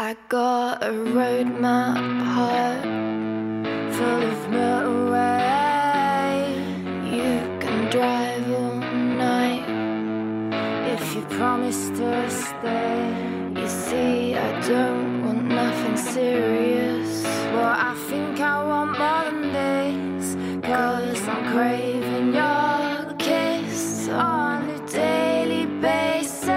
I got a roadmap heart full of motorway. You can drive all night if you promise to stay. You see, I don't want nothing serious, but I think I want more than this, 'cause I'm craving your kiss on a daily basis.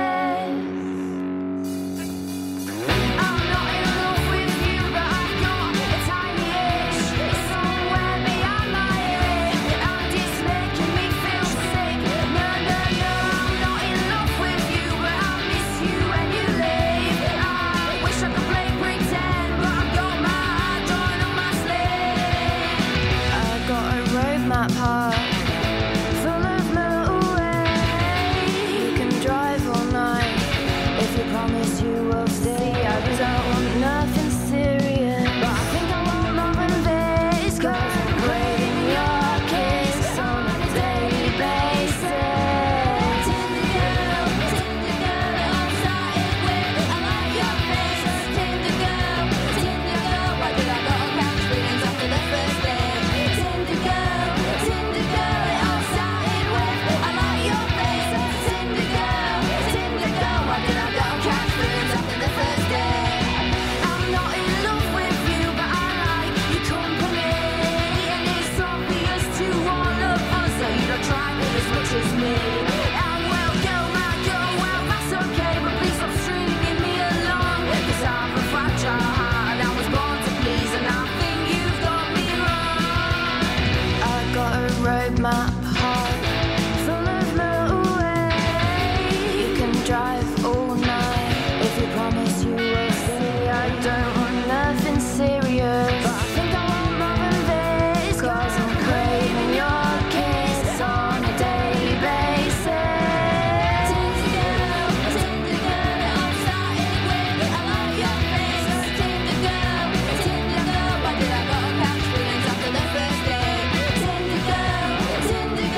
Roadmap heart full of motorway. You can drive all night if you promise you will stay. I don't want nothing serious, but I think I want more than this, 'cause I'm craving your kiss on a daily basis. Tinder girl, it all started with I like your face. Tinder girl, why did I go and catch feelings after the first day? Tinder girl, it all started with I like your face. Tinder girl, why did I go and catch feelings after the first day? I'm not in love with you, but I like your company, and it's obvious to all of us that you don't try me as much as me. And well, that's okay, but please stop stringing me along, 'cause I have a fragile heart and I was born to please, and I think you've got me wrong. I got a roadmap heart full of motorway. You can drive all night if you promise you will stay. I don't want nothing serious, but I think I want more than this, 'cause I'm craving your kiss on a daily basis. Tinder girl, it all started with I like your face. Tinder girl, why did I go and catch feelings after the first day? Tinder girl,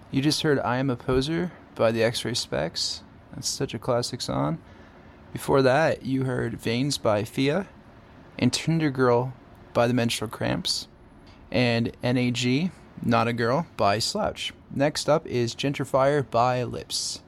You just heard I Am a Poser by the X-Ray Specs. That's such a classic song. Before that, you heard Veins by Fia, and Tinder Girl by the Menstrual Cramps, and NAG, Not a Girl by Slouch. Next up is Gentrifier by Lips.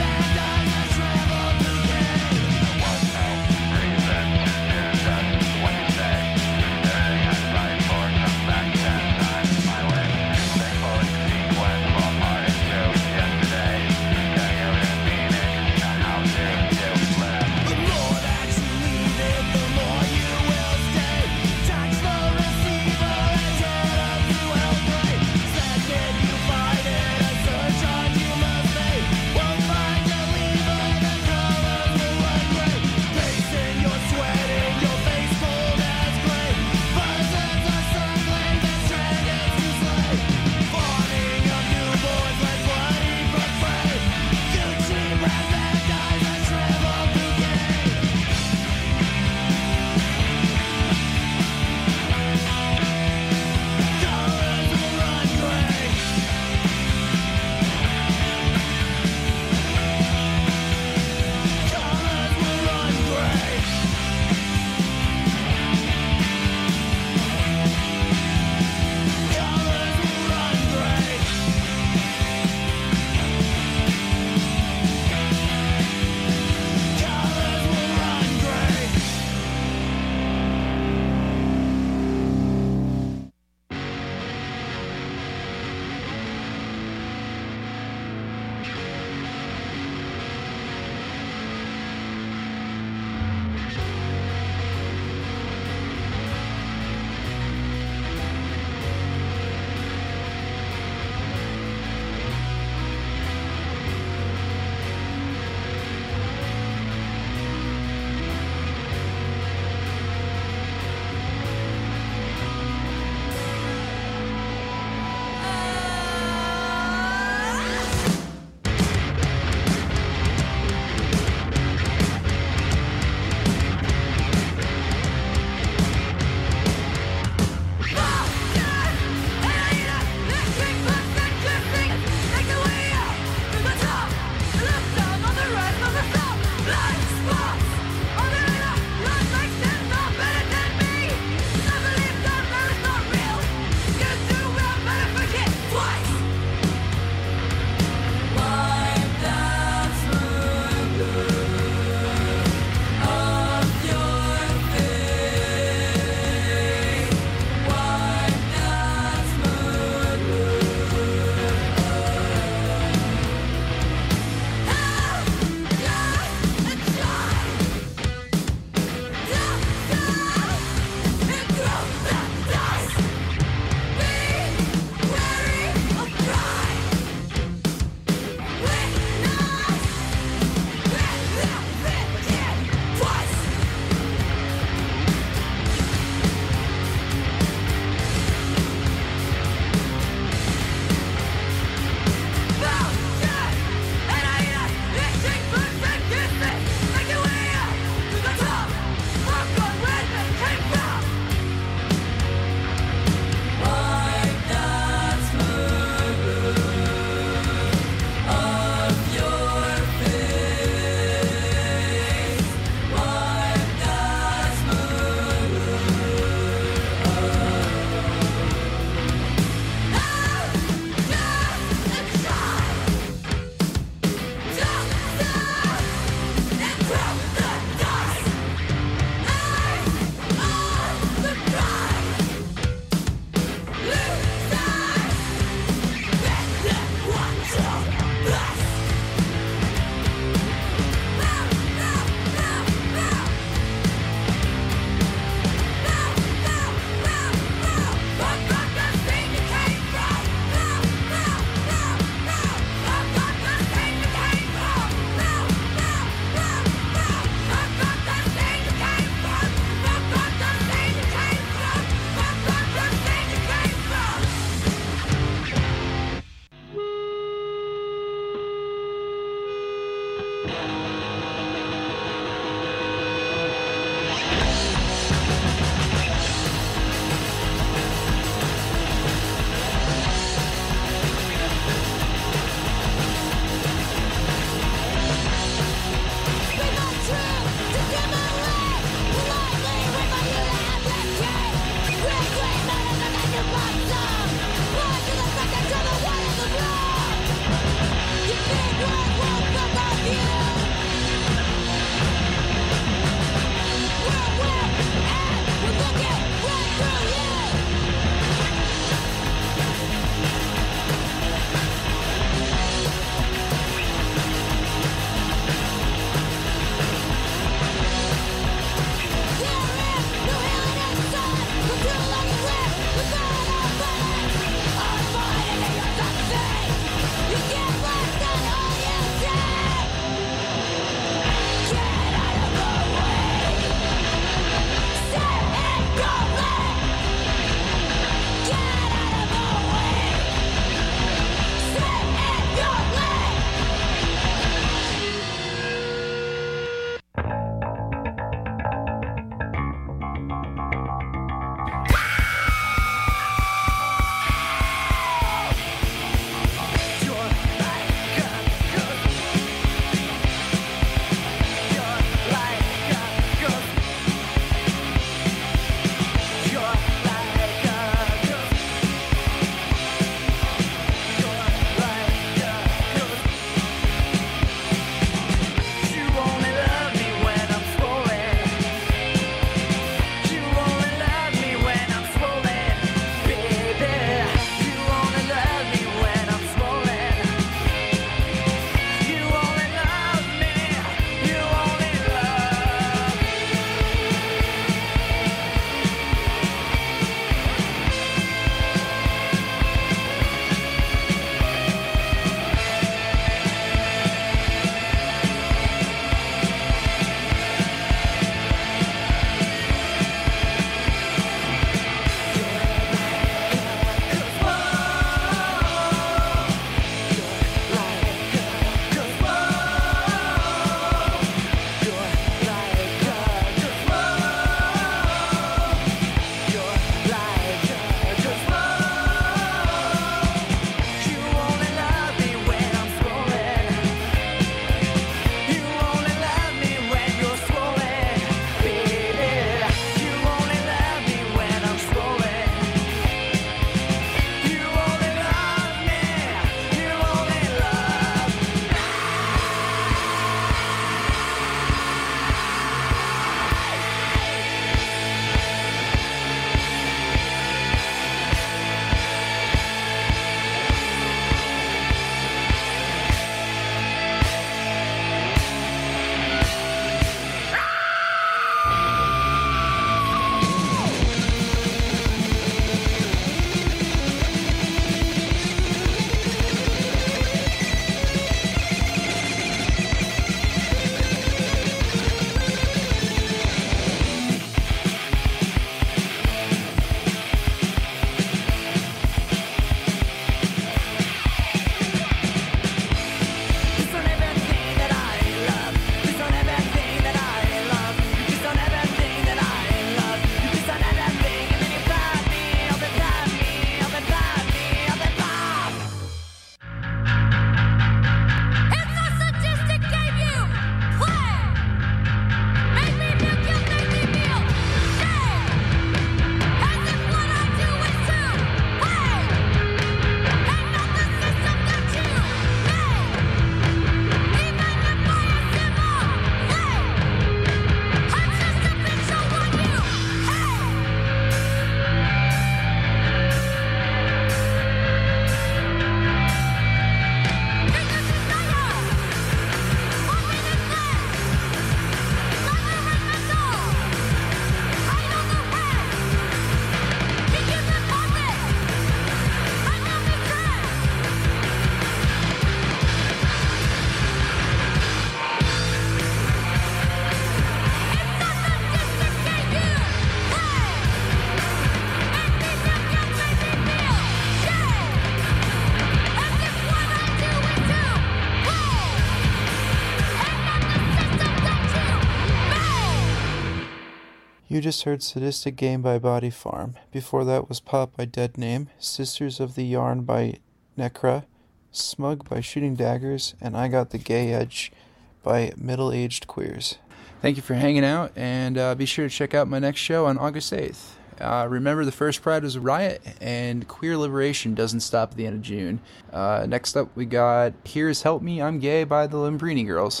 You just heard Sadistic Game by Body Farm. Before that was Pop by Dead Name, Sisters of the Yarn by Necra, Smug by Shooting Daggers, and I Got the Gay Edge by Middle Aged Queers. Thank you for hanging out, and be sure to check out my next show on August 8th. Remember, the first Pride was a riot, and queer liberation doesn't stop at the end of June. Next up, we got Here's Help Me, I'm Gay by the Lambrini Girls.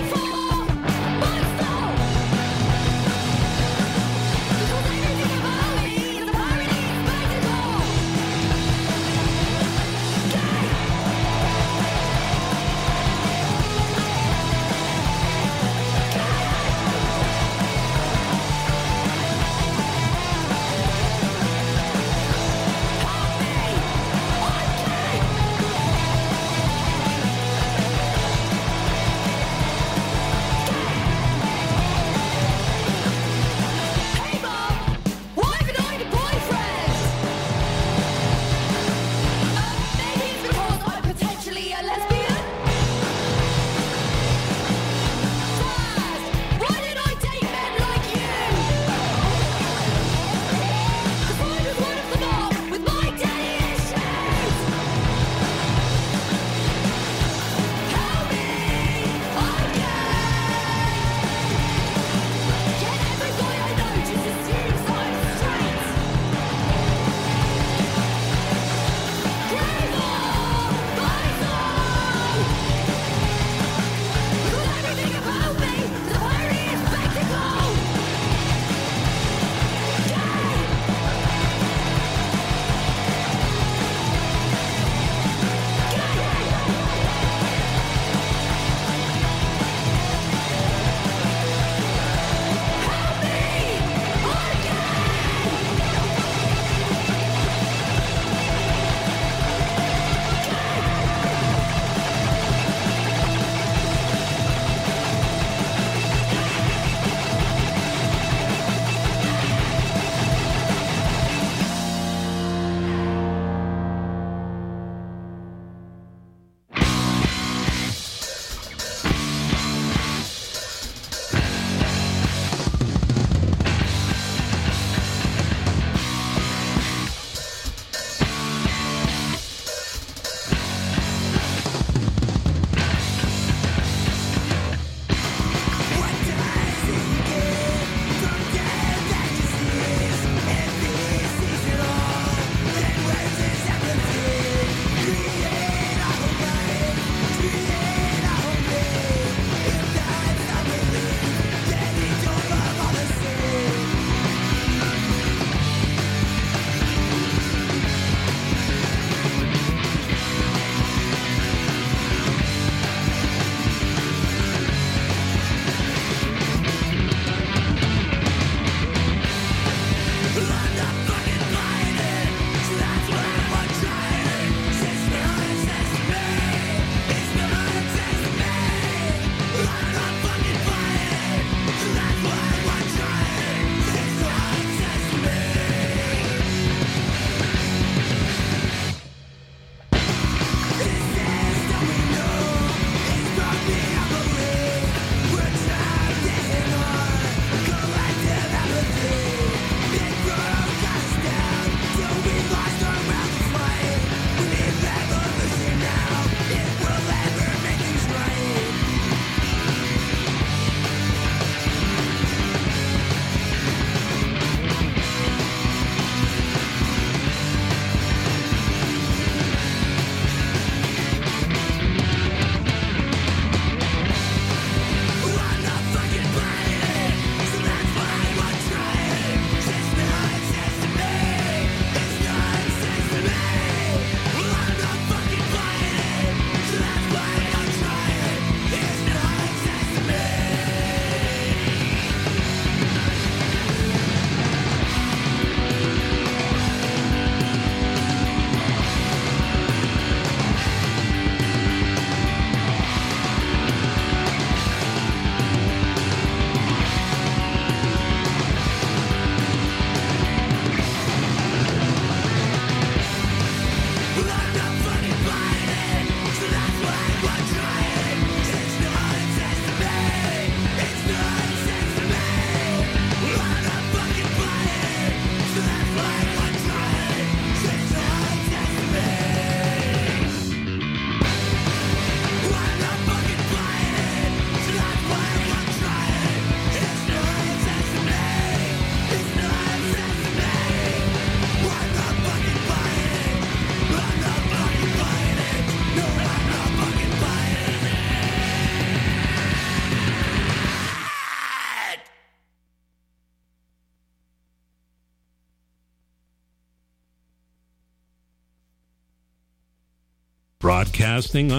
Because everything about Broadcasting